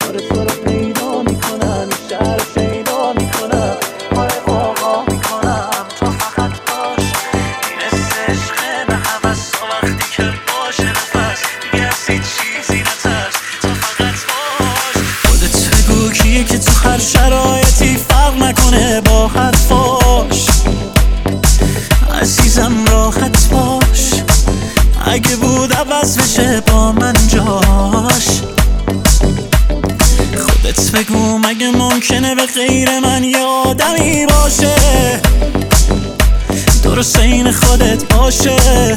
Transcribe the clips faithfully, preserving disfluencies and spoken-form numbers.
آره تو رو پیدا میکنم، این شهر رو پیدا میکنم، آره آقا میکنم تو فقط باش. این حس عشق نه هوس تا وقتی که باشه نفس دیگه از هیچ چیزی نترس، تو فقط باش. خودت بگو کیه که تو هر شرایطی فرق نکنه با حرفاش. عزیزم راحت باش، اگه بود عوض بشه با من جاش. خودت بگو مگه ممکنه به غیر من یه آدمی باشه درست این خودت باشه،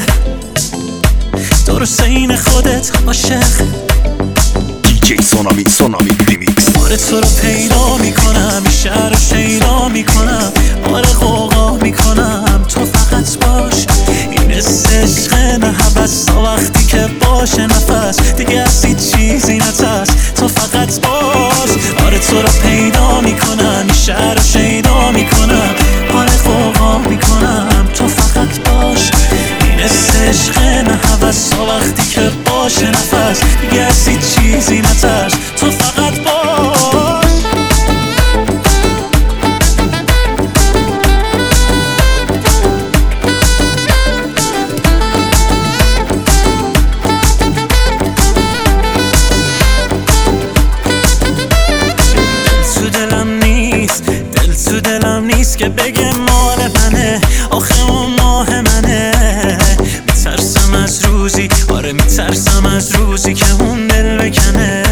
درست این خودت عاشق. دیجی سونامی سونامی ریمیکس. آره تو رو پیدا میکنم، این شهر رو شیدا میکنم، آره غوغا میکنم تو فقط باش. این حس عشق نه هوس تا وقتی که باشه نفس دیگه از هیچ چیزی نترس، تو فقط باش. آره تو رو پیدا میکنم، این شهر رو شیدا میکنم، آره غوغا میکنم تو فقط باش. این حس عشق نه هوس تا وقتی که باشه نفس دیگه از هیچ چیزی نترس، تو فقط باش. که بگه مال منه، آخه اون ماه منه. میترسم از روزی، آره میترسم از روزی که اون دل بکنه.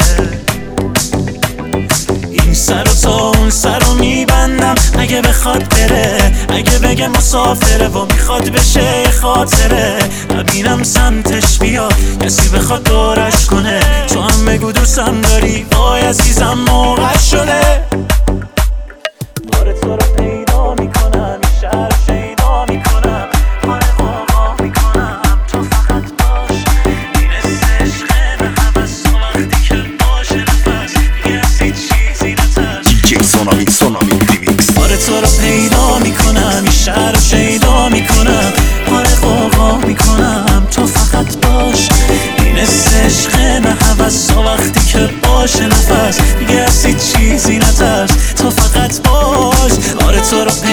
این سر و تا اون سر رو میبندم اگه بخواد بره، اگه بگه مسافره و میخواد بشه خاطره. نبینم سمتش بیاد کسی بخواد دورش کنه، تو هم بگو دوستم داری وای عزیزم موقع شده. آره تو رو پیدا میکنم، این شهر رو شیدا میکنم، آره غوغا میکنم تو فقط باش. این حس عشق نه هوس تا وقتی که باشه نفس دیگه از هیچ چیزی نترس. دیجی سونامی سونامی ریمیکس. آره تو رو پیدا میکنم، این شهر رو شیدا میکنم، آره غوغا میکنم تو فقط باش. این حس عشق نه هوس تا وقتی که باشه نفس دیگه از هیچ چیزی نترس، تو فقط باش. آره تو رو